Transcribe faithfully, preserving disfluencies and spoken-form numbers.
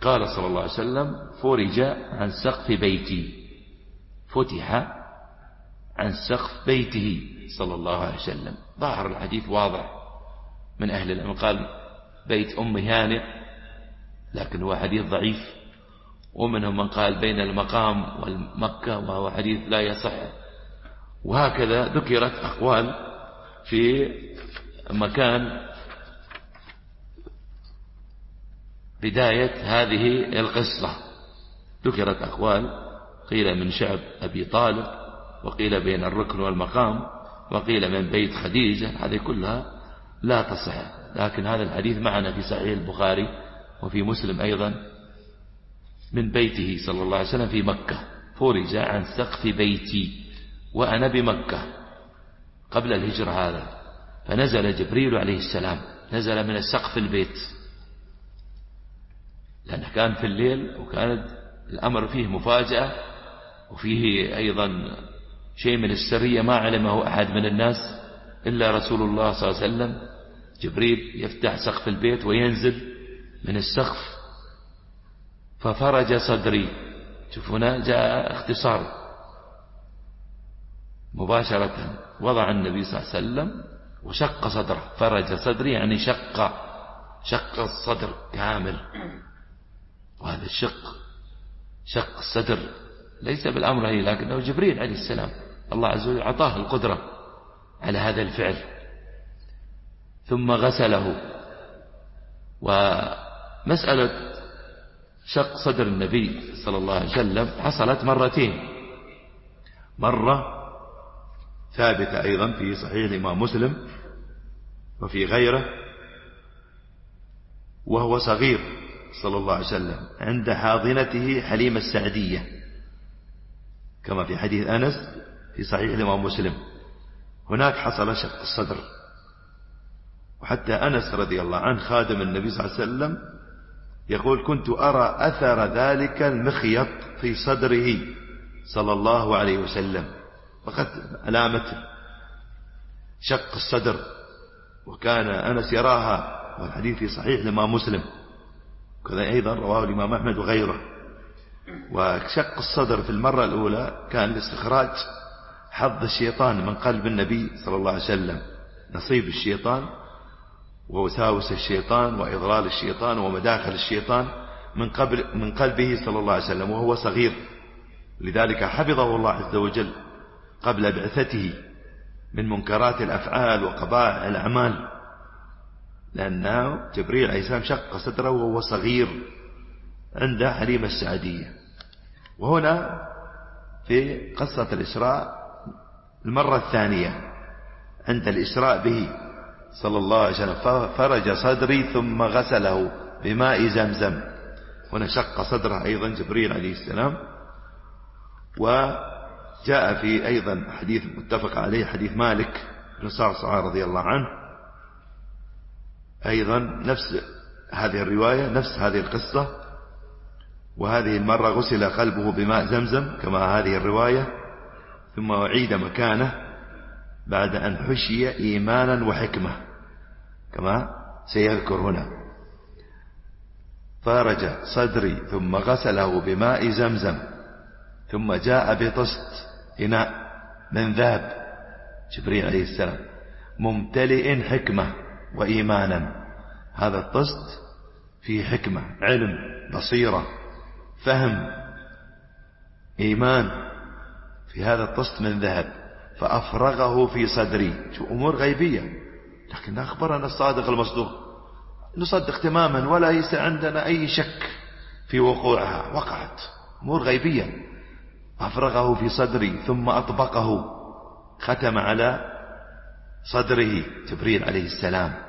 قال صلى الله عليه وسلم فرج عن سقف بيتي، فتح عن سقف بيته صلى الله عليه وسلم. ظاهر الحديث واضح من أهل العلم، قال بيت أم هانئ لكن هو حديث ضعيف، ومنهم من قال بين المقام والمكة وهو حديث لا يصح. وهكذا ذكرت أقوال في مكان بداية هذه القصة، ذكرت أقوال قيل من شعب أبي طالب، وقيل بين الركن والمقام، وقيل من بيت خديجة. هذه كلها لا تصح، لكن هذا الحديث معنا في صحيح البخاري وفي مسلم أيضا من بيته صلى الله عليه وسلم في مكة. فرج عن سقف بيتي وأنا بمكة قبل الهجرة هذا، فنزل جبريل عليه السلام، نزل من السقف البيت لأنه كان في الليل، وكانت الأمر فيه مفاجأة وفيه أيضا شيء من السرية ما علمه أحد من الناس إلا رسول الله صلى الله عليه وسلم. جبريل يفتح سقف البيت وينزل من السقف، ففرج صدري. شوفونا جاء اختصار مباشرة، وضع النبي صلى الله عليه وسلم وشق صدره. فرج صدري يعني شق شق الصدر كامل، وهذا الشق شق الصدر ليس بالأمر هي، لكنه جبريل عليه السلام الله عز وجل أعطاه القدرة على هذا الفعل. ثم غسله. ومسألة شق صدر النبي صلى الله عليه وسلم حصلت مرتين، مرة ثابتة أيضا في صحيح الإمام مسلم وفي غيره، وهو صغير صلى الله عليه وسلم عند حاضنته حليمة السعدية، كما في حديث أنس في صحيح الإمام مسلم. هناك حصل شق الصدر، وحتى أنس رضي الله عنه خادم النبي صلى الله عليه وسلم يقول كنت أرى أثر ذلك المخيط في صدره صلى الله عليه وسلم، فقد علامة شق الصدر، وكان أنس يراها، والحديث في صحيح الإمام مسلم، كذا أيضا رواه الإمام أحمد وغيره. وشق الصدر في المرة الأولى كان لاستخراج حظ الشيطان من قلب النبي صلى الله عليه وسلم، نصيب الشيطان ووساوس الشيطان وإضلال الشيطان ومداخل الشيطان من قبل من قلبه صلى الله عليه وسلم وهو صغير. لذلك حفظه الله عز وجل قبل بعثته من منكرات الأفعال وقبائح الأعمال، لأنه جبريل عليه السلام شق صدره وهو صغير عند حليمة السعدية. وهنا في قصة الإسراء المرة الثانية عند الإسراء به صلى الله عليه وسلم فرج صدري ثم غسله بماء زمزم. هنا شق صدره أيضا جبريل عليه السلام. وجاء في أيضا حديث متفق عليه حديث مالك بن صعصع رضي الله عنه أيضا نفس هذه الرواية نفس هذه القصة، وهذه المرة غسل قلبه بماء زمزم كما هذه الرواية، ثم أعيد مكانه بعد أن حشي إيمانا وحكمة كما سيذكر هنا. فرج صدري ثم غسله بماء زمزم، ثم جاء بطست إناء من ذهب جبريل عليه السلام ممتلئ حكمة وإيمانا. هذا الطست فيه حكمة، علم، بصيرة، فهم، إيمان في هذا الطست من ذهب، فأفرغه في صدري. شو أمور غيبية، لكن أخبرنا الصادق المصدوق نصدق تماما ولا ليس عندنا أي شك في وقوعها، وقعت أمور غيبية. أفرغه في صدري ثم أطبقه، ختم على صدره جبريل عليه السلام